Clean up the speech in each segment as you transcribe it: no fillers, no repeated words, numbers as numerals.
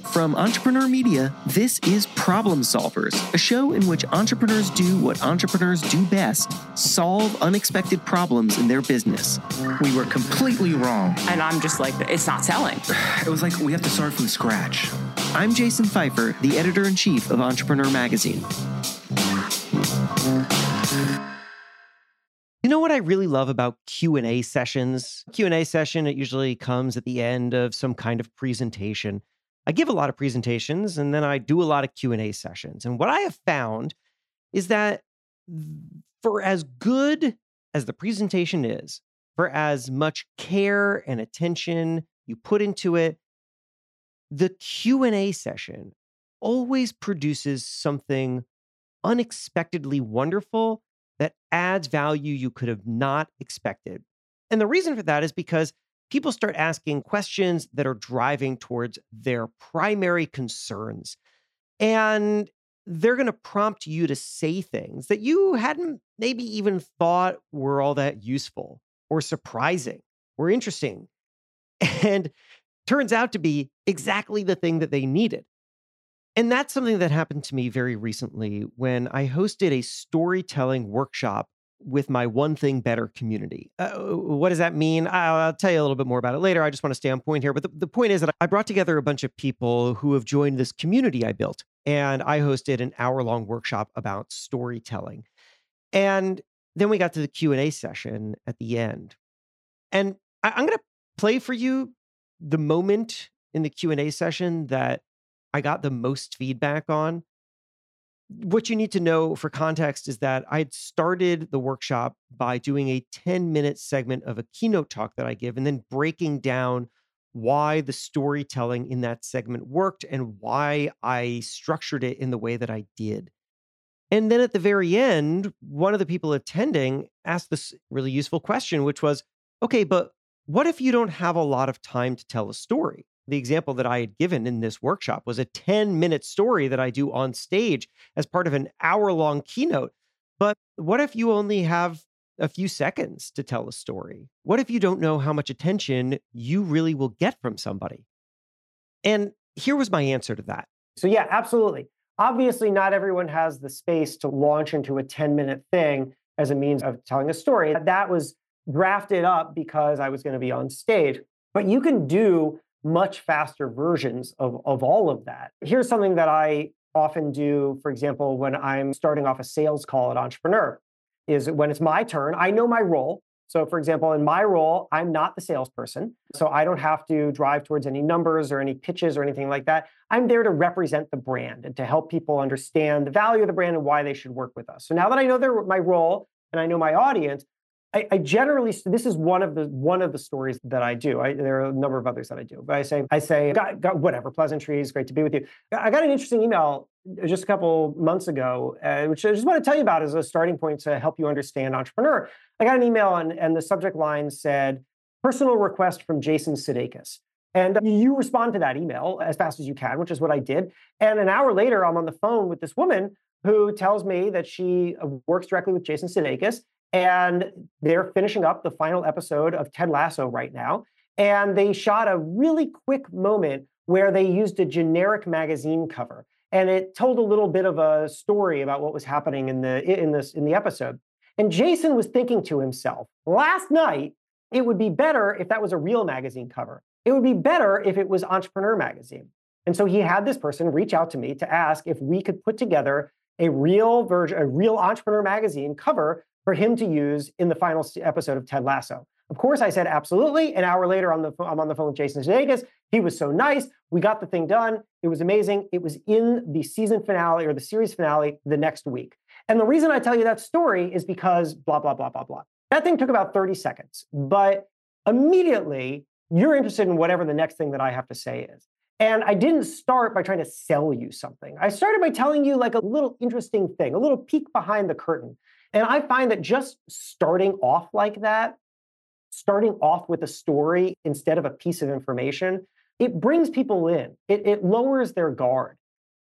From Entrepreneur Media, this is Problem Solvers, a show in which entrepreneurs do what entrepreneurs do best: solve unexpected problems in their business. We were completely wrong. And I'm just like, it's not selling. It was like we have to start from scratch. I'm Jason Pfeiffer, the editor-in-chief of Entrepreneur Magazine. You know what I really love about Q&A sessions? Q&A session, it usually comes at the end of some kind of presentation. I give a lot of presentations and then I do a lot of Q&A sessions. And what I have found is that for as good as the presentation is, for as much care and attention you put into it, the Q&A session always produces something unexpectedly wonderful that adds value you could have not expected. And the reason for that is because people start asking questions that are driving towards their primary concerns. And they're going to prompt you to say things that you hadn't maybe even thought were all that useful or surprising or interesting. And turns out to be exactly the thing that they needed. And that's something that happened to me very recently when I hosted a storytelling workshop with my One Thing Better community. What does that mean? I'll tell you a little bit more about it later. I just want to stay on point here. But the point is that I brought together a bunch of people who have joined this community I built. And I hosted an hour-long workshop about storytelling. And then we got to the Q&A session at the end. And I'm going to play for you the moment in the Q&A session that I got the most feedback on. What you need to know for context is that I had started the workshop by doing a 10-minute segment of a keynote talk that I give and then breaking down why the storytelling in that segment worked and why I structured it in the way that I did. And then at the very end, one of the people attending asked this really useful question, which was, okay, but what if you don't have a lot of time to tell a story? The example that I had given in this workshop was a 10-minute story that I do on stage as part of an hour-long keynote. But what if you only have a few seconds to tell a story? What if you don't know how much attention you really will get from somebody? And here was my answer to that. So yeah, absolutely. Obviously, not everyone has the space to launch into a 10-minute thing as a means of telling a story. That was drafted up because I was going to be on stage. But you can do much faster versions of all of that. Here's something that I often do, for example, when I'm starting off a sales call at Entrepreneur, is when it's my turn, I know my role. So for example, in my role, I'm not the salesperson. So I don't have to drive towards any numbers or any pitches or anything like that. I'm there to represent the brand and to help people understand the value of the brand and why they should work with us. So now that I know my role and I know my audience, I generally, this is one of the stories that I do. There are a number of others that I do, but I say, got whatever, pleasantries, great to be with you. I got an interesting email just a couple months ago, which I just want to tell you about as a starting point to help you understand Entrepreneur. I got an email and the subject line said, personal request from Jason Sudeikis. And you respond to that email as fast as you can, which is what I did. And an hour later, I'm on the phone with this woman who tells me that she works directly with Jason Sudeikis. And they're finishing up the final episode of Ted Lasso right now. And they shot a really quick moment where they used a generic magazine cover. And it told a little bit of a story about what was happening in the episode. And Jason was thinking to himself, last night, it would be better if that was a real magazine cover. It would be better if it was Entrepreneur Magazine. And so he had this person reach out to me to ask if we could put together a real Entrepreneur Magazine cover for him to use in the final episode of Ted Lasso. Of course, I said absolutely. An hour later, I'm on the phone with Jason Sudeikis. He was so nice. We got the thing done. It was amazing. It was in the season finale or the series finale the next week. And the reason I tell you that story is because blah, blah, blah, blah, blah. That thing took about 30 seconds. But immediately, you're interested in whatever the next thing that I have to say is. And I didn't start by trying to sell you something. I started by telling you like a little interesting thing, a little peek behind the curtain. And I find that just starting off like that, starting off with a story instead of a piece of information, it brings people in. It lowers their guard.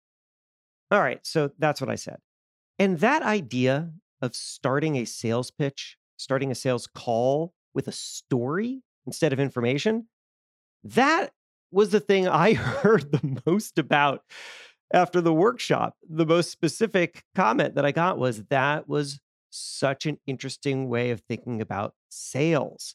All right, so that's what I said. And that idea of starting a sales pitch, starting a sales call with a story instead of information, that was the thing I heard the most about after the workshop. The most specific comment that I got was that was such an interesting way of thinking about sales.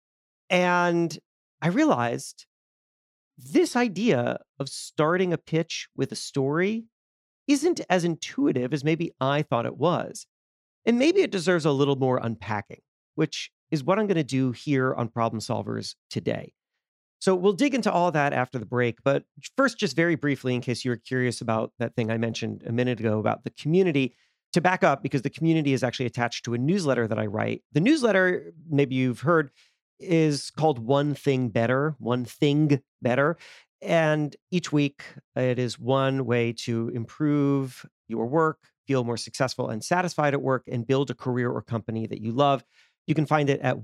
And I realized this idea of starting a pitch with a story isn't as intuitive as maybe I thought it was. And maybe it deserves a little more unpacking, which is what I'm going to do here on Problem Solvers today. So we'll dig into all of that after the break. But first, just very briefly, in case you were curious about that thing I mentioned a minute ago about the community, to back up, because the community is actually attached to a newsletter that I write. The newsletter, maybe you've heard, is called One Thing Better, One Thing Better. And each week, it is one way to improve your work, feel more successful and satisfied at work, and build a career or company that you love. You can find it at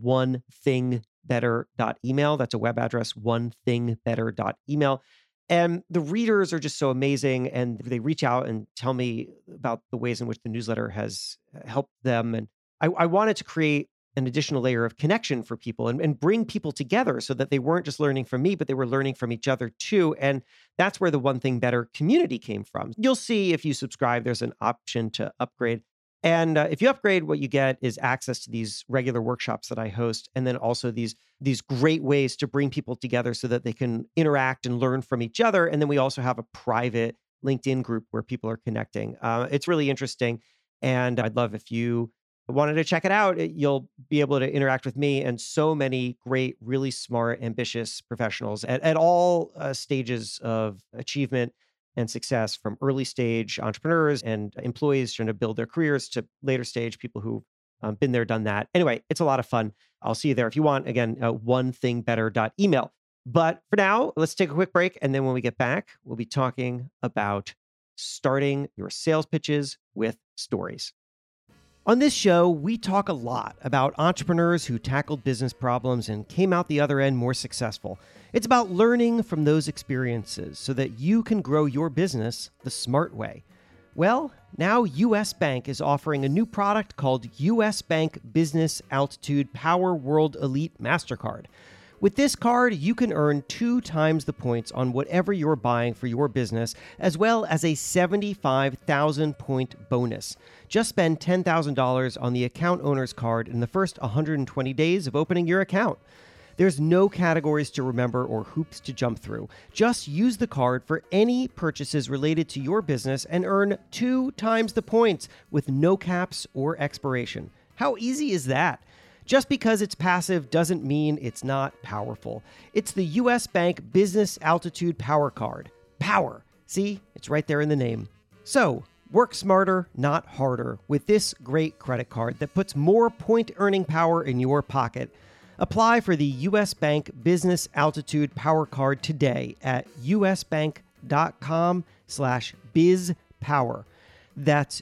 onethingbetter.email. That's a web address, onethingbetter.email. And the readers are just so amazing. And they reach out and tell me about the ways in which the newsletter has helped them. And I wanted to create an additional layer of connection for people and bring people together so that they weren't just learning from me, but they were learning from each other too. And that's where the One Thing Better community came from. You'll see if you subscribe, there's an option to upgrade. And if you upgrade, what you get is access to these regular workshops that I host, and then also these great ways to bring people together so that they can interact and learn from each other. And then we also have a private LinkedIn group where people are connecting. It's really interesting. And I'd love if you wanted to check it out. You'll be able to interact with me and so many great, really smart, ambitious professionals at all stages of achievement and success, from early stage entrepreneurs and employees trying to build their careers to later stage people who've been there, done that. Anyway, it's a lot of fun. I'll see you there if you want. Again, onethingbetter.email. But for now, let's take a quick break. And then when we get back, we'll be talking about starting your sales pitches with stories. On this show, we talk a lot about entrepreneurs who tackled business problems and came out the other end more successful. It's about learning from those experiences so that you can grow your business the smart way. Well, now US Bank is offering a new product called US Bank Business Altitude Power World Elite MasterCard. With this card, you can earn 2 times the points on whatever you're buying for your business, as well as a 75,000 point bonus. Just spend $10,000 on the account owner's card in the first 120 days of opening your account. There's no categories to remember or hoops to jump through. Just use the card for any purchases related to your business and earn 2 times the points with no caps or expiration. How easy is that? Just because it's passive doesn't mean it's not powerful. It's the US Bank Business Altitude Power Card. Power. See, it's right there in the name. So, work smarter, not harder, with this great credit card that puts more point earning power in your pocket. Apply for the US Bank Business Altitude Power Card today at usbank.com/bizpower. That's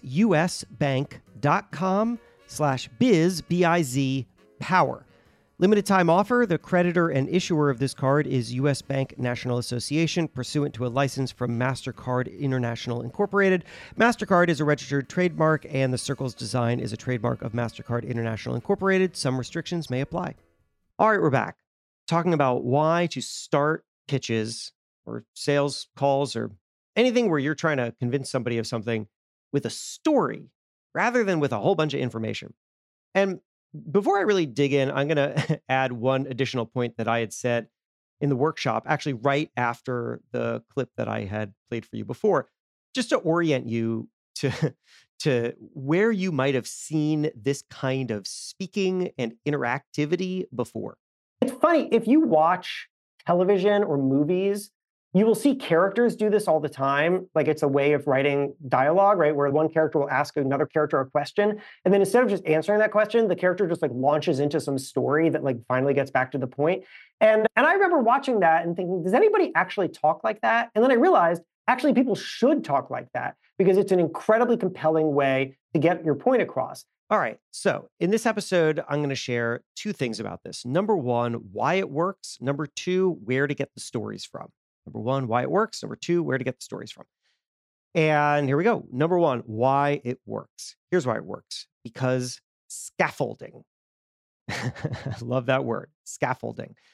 usbank.com/biz, B-I-Z, power. Limited time offer. The creditor and issuer of this card is US Bank National Association, pursuant to a license from MasterCard International Incorporated. MasterCard is a registered trademark, and the circle's design is a trademark of MasterCard International Incorporated. Some restrictions may apply. All right, we're back talking about why to start pitches or sales calls or anything where you're trying to convince somebody of something with a story rather than with a whole bunch of information. And before I really dig in, I'm going to add one additional point that I had said in the workshop, actually right after the clip that I had played for you before, just to orient you to where you might have seen this kind of speaking and interactivity before. It's funny, if you watch television or movies, you will see characters do this all the time. Like, it's a way of writing dialogue, right? Where one character will ask another character a question. And then instead of just answering that question, the character just like launches into some story that like finally gets back to the point. And I remember watching that and thinking, does anybody actually talk like that? And then I realized, actually, people should talk like that because it's an incredibly compelling way to get your point across. All right. So in this episode, I'm going to share 2 things about this. Number 1, why it works. Number 2, where to get the stories from. Number 1, why it works. Number 2, where to get the stories from. And here we go. Number 1, why it works. Here's why it works. Because scaffolding. I love that word, scaffolding.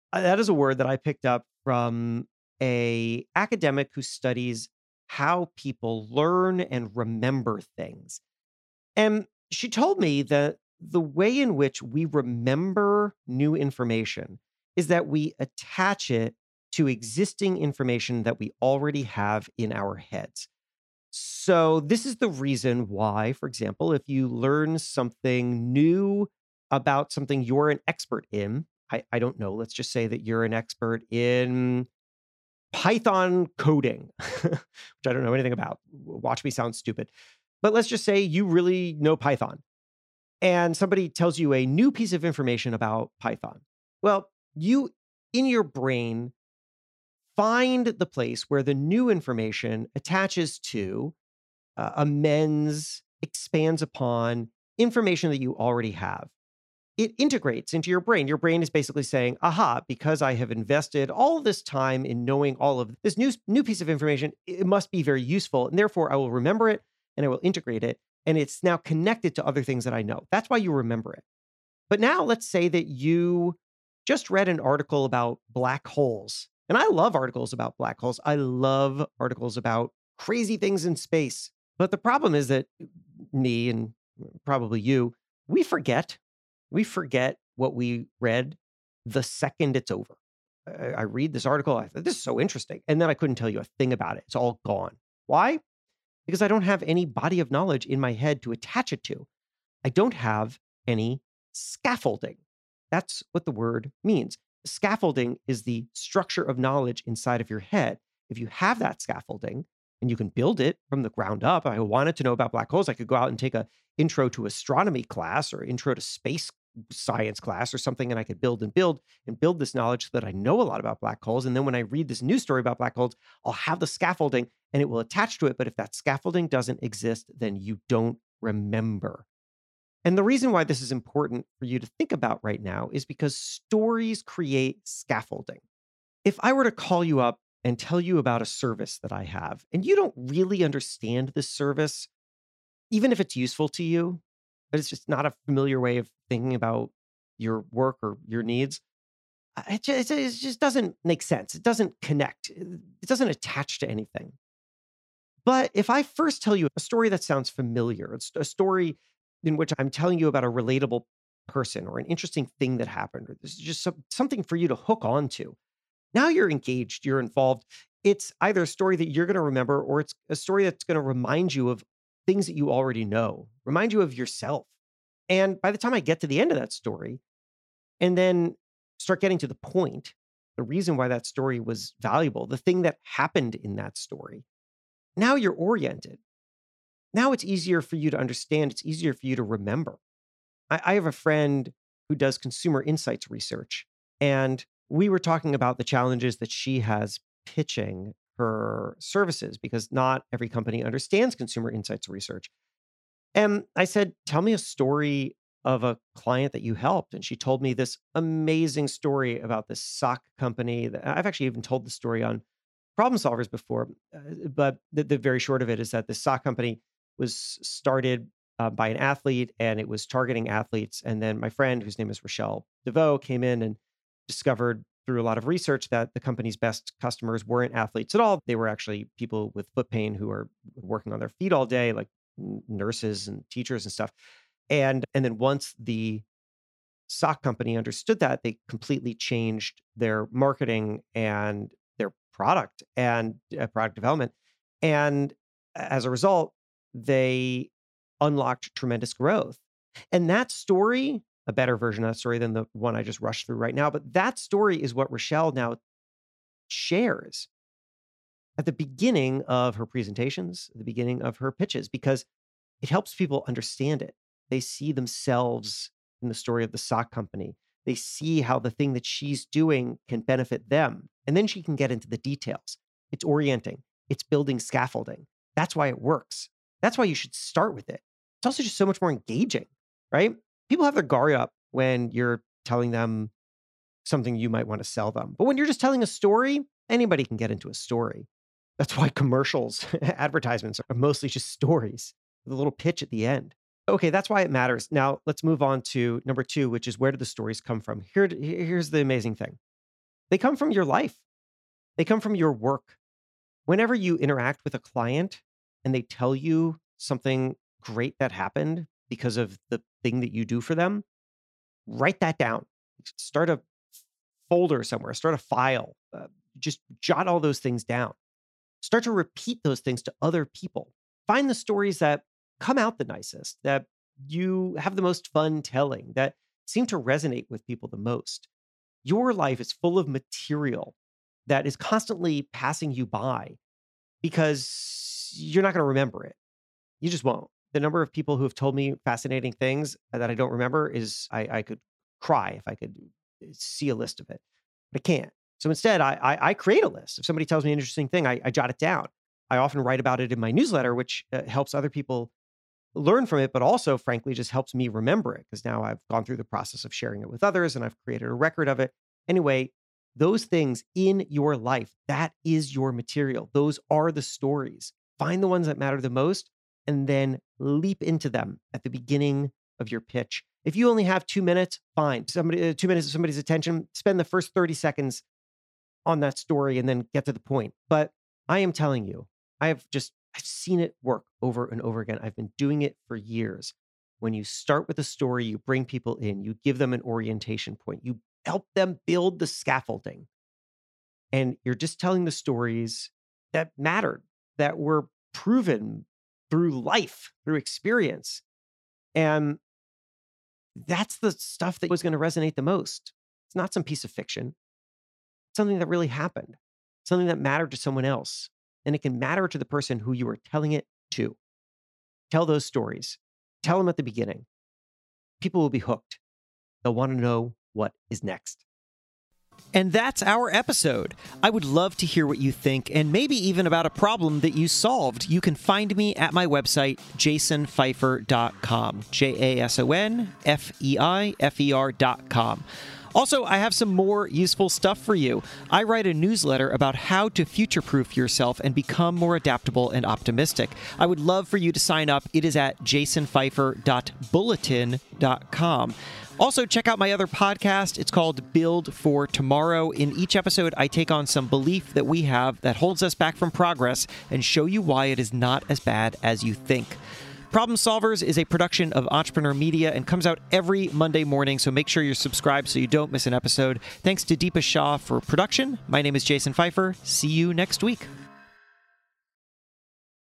That is a word that I picked up from a academic who studies how people learn and remember things. And she told me that the way in which we remember new information is that we attach it to existing information that we already have in our heads. So, this is the reason why, for example, if you learn something new about something you're an expert in, I don't know, let's just say that you're an expert in Python coding, which I don't know anything about. Watch me sound stupid. But let's just say you really know Python and somebody tells you a new piece of information about Python. Well, you in your brain find the place where the new information attaches to, amends, expands upon information that you already have. It integrates into your brain. Your brain is basically saying, aha, because I have invested all this time in knowing all of this new piece of information, it must be very useful. And therefore, I will remember it and I will integrate it. And it's now connected to other things that I know. That's why you remember it. But now let's say that you just read an article about black holes. And I love articles about black holes. I love articles about crazy things in space. But the problem is that me and probably you, we forget. We forget what we read the second it's over. I read this article. I thought, this is so interesting. And then I couldn't tell you a thing about it. It's all gone. Why? Because I don't have any body of knowledge in my head to attach it to. I don't have any scaffolding. That's what the word means. Scaffolding is the structure of knowledge inside of your head. If you have that scaffolding and you can build it from the ground up, I wanted to know about black holes. I could go out and take a intro to astronomy class or intro to space science class or something, and I could build this knowledge so that I know a lot about black holes. And then when I read this news story about black holes, I'll have the scaffolding and it will attach to it. But if that scaffolding doesn't exist, then you don't remember. And the reason why this is important for you to think about right now is because stories create scaffolding. If I were to call you up and tell you about a service that I have, and you don't really understand this service, even if it's useful to you, but it's just not a familiar way of thinking about your work or your needs, it just doesn't make sense. It doesn't connect. It doesn't attach to anything. But if I first tell you a story that sounds familiar, it's a story in which I'm telling you about a relatable person or an interesting thing that happened, or this is just something for you to hook on to. Now you're engaged, you're involved. It's either a story that you're going to remember or it's a story that's going to remind you of things that you already know, remind you of yourself. And by the time I get to the end of that story and then start getting to the point, the reason why that story was valuable, the thing that happened in that story, now you're oriented. Now it's easier for you to understand. It's easier for you to remember. I have a friend who does consumer insights research, and we were talking about the challenges that she has pitching her services because not every company understands consumer insights research. And I said, tell me a story of a client that you helped. And she told me this amazing story about this sock company. I've actually even told the story on Problem Solvers before, but the very short of it is that the sock company was started by an athlete and it was targeting athletes. And then my friend, whose name is Rochelle DeVoe, came in and discovered through a lot of research that the company's best customers weren't athletes at all. They were actually people with foot pain who are working on their feet all day, like nurses and teachers and stuff. And then once the sock company understood that, they completely changed their marketing and their product and product development. And as a result, they unlocked tremendous growth. And that story, a better version of that story than the one I just rushed through right now, but that story is what Rochelle now shares at the beginning of her presentations, at the beginning of her pitches, because it helps people understand it. They see themselves in the story of the sock company. They see how the thing that she's doing can benefit them. And then she can get into the details. It's orienting. It's building scaffolding. That's why it works. That's why you should start with it. It's also just so much more engaging, right? People have their guard up when you're telling them something you might want to sell them. But when you're just telling a story, anybody can get into a story. That's why commercials, advertisements are mostly just stories with a little pitch at the end. Okay, that's why it matters. Now, let's move on to number 2, which is where do the stories come from? Here's the amazing thing. They come from your life. They come from your work. Whenever you interact with a client and they tell you something great that happened because of the thing that you do for them, write that down. Start a folder somewhere, start a file, just jot all those things down. Start to repeat those things to other people. Find the stories that come out the nicest, that you have the most fun telling, that seem to resonate with people the most. Your life is full of material that is constantly passing you by because you're not going to remember it. You just won't. The number of people who have told me fascinating things that I don't remember is I could cry if I could see a list of it, but I can't. So instead, I create a list. If somebody tells me an interesting thing, I jot it down. I often write about it in my newsletter, which helps other people learn from it, but also, frankly, just helps me remember it because now I've gone through the process of sharing it with others and I've created a record of it. Anyway, those things in your life, that is your material. Those are the stories. Find the ones that matter the most and then leap into them at the beginning of your pitch. If you only have 2 minutes, fine. 2 minutes of somebody's attention, spend the first 30 seconds on that story and then get to the point. But I am telling you, I've seen it work over and over again. I've been doing it for years. When you start with a story, you bring people in, you give them an orientation point, you help them build the scaffolding. And you're just telling the stories that mattered, that were proven through life, through experience. And that's the stuff that was going to resonate the most. It's not some piece of fiction. It's something that really happened, something that mattered to someone else. And it can matter to the person who you are telling it to. Tell those stories. Tell them at the beginning. People will be hooked. They'll want to know what is next. And that's our episode. I would love to hear what you think and maybe even about a problem that you solved. You can find me at my website, jasonfeifer.com. JASONFEIFER.com. Also, I have some more useful stuff for you. I write a newsletter about how to future-proof yourself and become more adaptable and optimistic. I would love for you to sign up. It is at jasonfeifer.bulletin.com. Also, check out my other podcast. It's called Build for Tomorrow. In each episode, I take on some belief that we have that holds us back from progress and show you why it is not as bad as you think. Problem Solvers is a production of Entrepreneur Media and comes out every Monday morning, so make sure you're subscribed so you don't miss an episode. Thanks to Deepa Shah for production. My name is Jason Feifer. See you next week.